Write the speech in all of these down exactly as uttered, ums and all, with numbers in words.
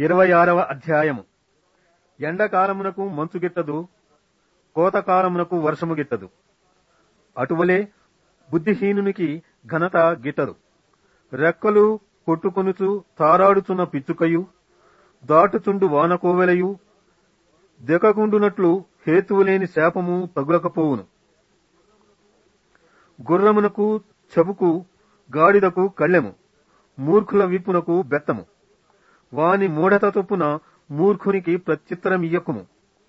ఇరవై ఆరవ అధ్యాయము. ఎండకాలమునకు మంచు గిట్టదు, కోతకాలమునకు వర్షము గిట్టదు. అటువలే బుద్ధిహీనునికి ఘనత గిట్టదు. రెక్కలు కొట్టుకొనుచు తారాడుచున్న పిచ్చుకయు, దాటుచుండు వానకోవెలయు దెకగుండునట్లు హేతువులేని శాపము తగులకపోవును. గుర్రమునకు చెబుకు, గాడిదకు కళ్ళెము, మూర్ఖుల విప్పునకు బెత్తము. వాని మూఢత చొప్పున మూర్ఖునికి ప్రత్యుత్తరమియ్యకుము.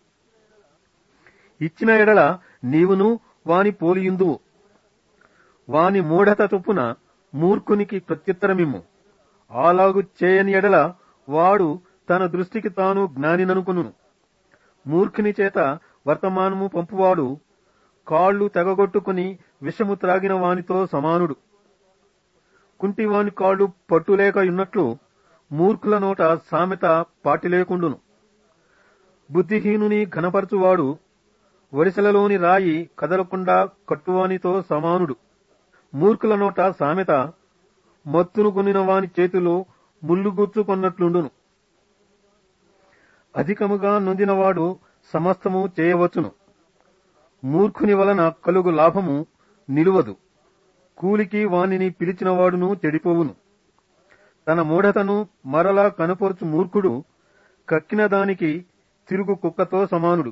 ఇచ్చిన ఎడల నీవును వాని పోలియుందువు. వాని మూఢత చొప్పున మూర్ఖునికి ప్రత్యుత్తరమిమ్ము. అలాగు చేయని ఎడల వాడు తన దృష్టికి తాను జ్ఞానిననుకొనును. మూర్ఖుని చేత వర్తమానము పంపువాడు కాళ్లు తెగగొట్టుకుని విషము త్రాగిన వానితో సమానుడు. కుంటివాని కాళ్లు పట్టులేక ఉన్నట్లు మూర్ఖుల నోట సామెత పాటిలేకుండును. బుద్ధిహీనుని ఘనపరచువాడు వరిసెలలోని రాయి కదలకుండా కట్టువానితో సమానుడు. మూర్ఖుల నోట సామెత మత్తును కొనిన వాని చేతిలో ముళ్ళు గుచ్చుకొన్నట్లుండును. అధికముగా నొందినవాడు సమస్తము చేయవచ్చును. మూర్ఖుని వలన కలుగు లాభము నిలువదు. కూలికి వానిని పిలిచినవాడును చెడిపోవును. తన మూఢతను మరలా కనపరుచు మూర్ఖుడు కక్కిన దానికి తిరుగు కుక్కతో సమానుడు.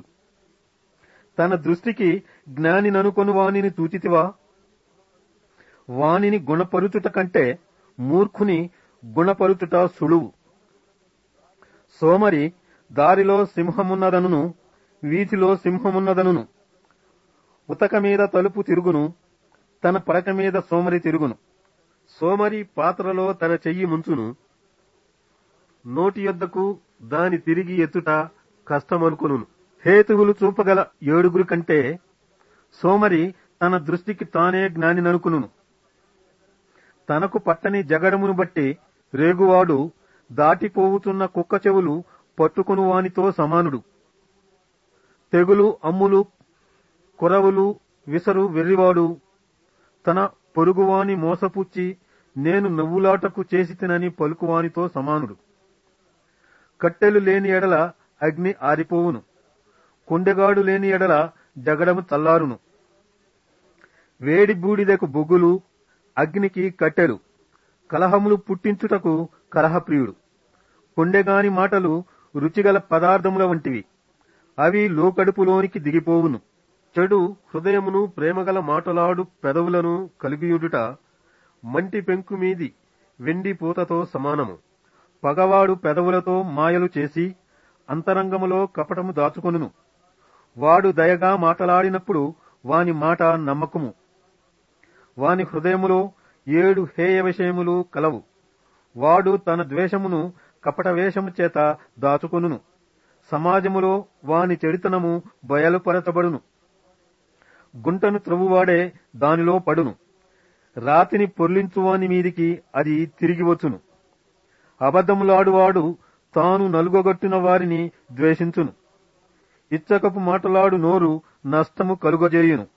తన దృష్టికి జ్ఞానిననుకొను వానిని చూచితివా? వానిని గుణపరుచుట కంటే మూర్ఖుని గుణపరుచుట సులువు. సోమరి దారిలో సింహమున్నదనును, వీధిలో సింహమున్నదనును. ఉతక మీద తలుపు తిరుగును, తన పడక మీద సోమరి తిరుగును. సోమరి పాత్రలో తన చెయ్యి ముంచును, నోటి యొద్దకు దాని తిరిగి ఎత్తుట కష్టమనుకొనును. హేతువులు చూపగల ఏడుగురు కంటే సోమరి తన దృష్టికి తానే జ్ఞానిననుకొనును. తనకు పట్టని జగడమును బట్టి రేగువాడు దాటిపోవుతున్న కుక్క చెవులు పట్టుకుని వానితో సమానుడు. తెగులు, అమ్ములు, కొరవులు విసరు వెర్రివాడు తన పొరుగువాని మోసపుచ్చి నేను నవ్వులాటకు చేసి తినని పలుకువానితో సమానుడు. కట్టెలు లేని ఎడల అగ్ని ఆరిపోవును, కొండెగాడు లేని ఎడల జగడము చల్లారును. వేడి బూడిదకు బొగ్గులు, అగ్నికి కట్టెలు, కలహములు పుట్టించుటకు కలహప్రియుడు. కొండెగాని మాటలు రుచిగల పదార్థముల వంటివి, అవి లోకడుపులోనికి దిగిపోవును. చెడు హృదయమును ప్రేమగల మాటలాడు పెదవులను కలిగియుడుట మంటి పెంకు మీది వెండి పూతతో సమానము. పగవాడు పెదవులతో మాయలు చేసి అంతరంగములో కపటము దాచుకొనును. వాడు దయగా మాటలాడినప్పుడు వాని మాట నమ్మకము. వాని హృదయములో ఏడు హేయ విషయములు కలవు. వాడు తన ద్వేషమును కపట వేషము చేత దాచుకొనును. సమాజములో వాని చెడితనము బయలుపరచబడును. గుంటను త్రవ్వువాడే దానిలో పడును. రాతిని పొర్లించువాని మీదికి అది తిరిగి వచ్చును. అబద్ధములాడువాడు తాను నలుగొగొట్టిన వారిని ద్వేషించును. ఇచ్చకపు మాటలాడు నోరు నష్టము కలుగజేయును.